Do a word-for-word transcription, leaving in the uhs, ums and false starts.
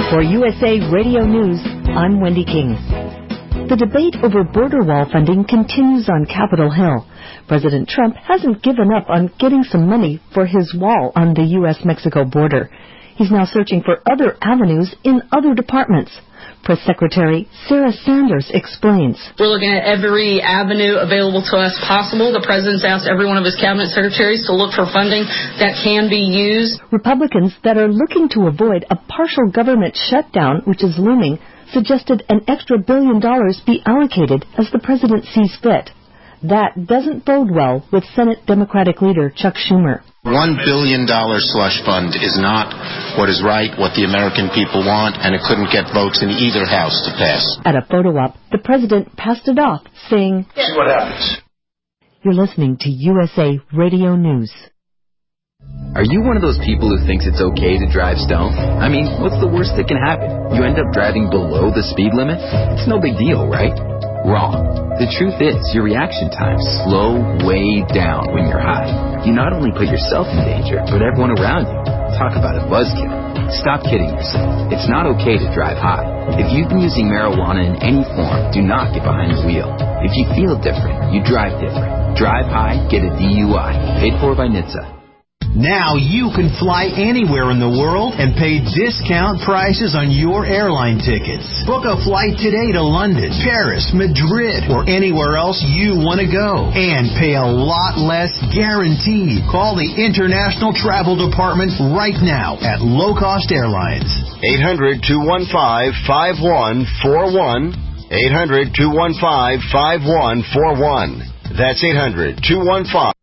For U S A Radio News, I'm Wendy King. The debate over border wall funding continues on Capitol Hill. President Trump hasn't given up on getting some money for his wall on the U S Mexico border. He's now searching for other avenues in other departments. Press Secretary Sarah Sanders explains. We're looking at every avenue available to us possible. The president's asked every one of his cabinet secretaries to look for funding that can be used. Republicans that are looking to avoid a partial government shutdown, which is looming, suggested an extra billion dollars be allocated as the president sees fit. That doesn't bode well with Senate Democratic leader Chuck Schumer. One billion dollar slush fund is not what is right, what the American people want, and it couldn't get votes in either house to pass. At a photo op, the president passed it off, saying, "See what happens." You're listening to U S A Radio News. Are you one of those people who thinks it's okay to drive stoned? I mean, what's the worst that can happen? You end up driving below the speed limit? It's no big deal, right? Wrong. The truth is, your reaction times slow way down when you're high. You not only put yourself in danger, but everyone around you. Talk about a buzzkill. Stop kidding yourself. It's not okay to drive high. If you've been using marijuana in any form, do not get behind the wheel. If you feel different, you drive different. Drive high, get a D U I. Paid for by N H T S A. Now you can fly anywhere in the world and pay discount prices on your airline tickets. Book a flight today to London, Paris, Madrid, or anywhere else you want to go. And pay a lot less guaranteed. Call the International Travel Department right now at Low Cost Airlines. eight hundred, two one five, five one four one. eight hundred, two one five, five one four one. That's eight hundred, two one five.